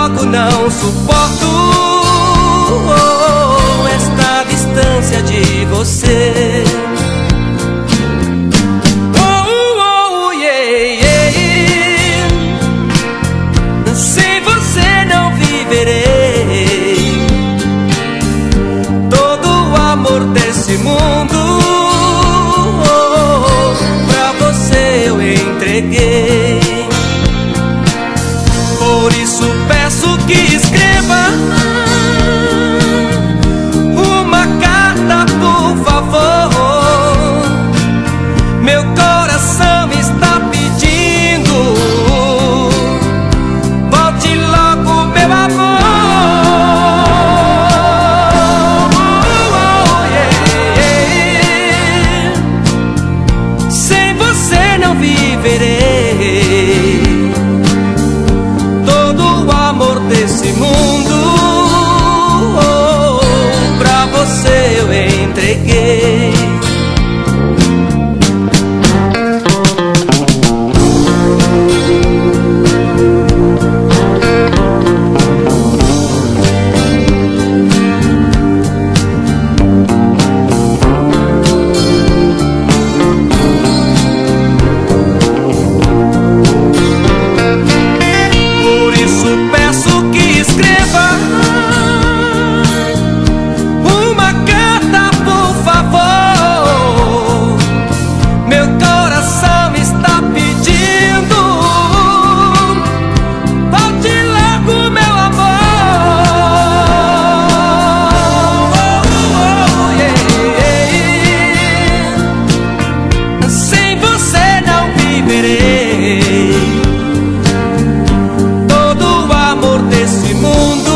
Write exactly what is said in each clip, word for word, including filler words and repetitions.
logo, não suporto oh, esta distância de você. Oh, oh, yeah, yeah. Sem você não viverei. Todo o amor desse mundo oh, pra você eu entreguei. Por isso peço que escreva uma carta, por favor. Meu coração está pedindo, volte logo, meu amor. Oh, yeah, yeah. Sem você não viverei. Desse mundo oh, pra você eu entreguei. Por isso peço que escreva uma carta, por favor. Meu coração está pedindo, volte logo, meu amor. Oh, oh, yeah, yeah. Sem você não viverei. Desse mundo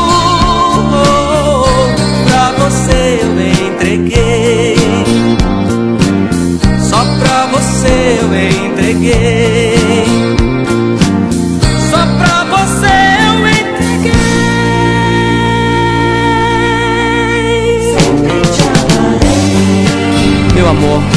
oh, pra você eu entreguei. Só pra você eu entreguei. Só pra você eu entreguei. Sempre te amarei. Meu amor,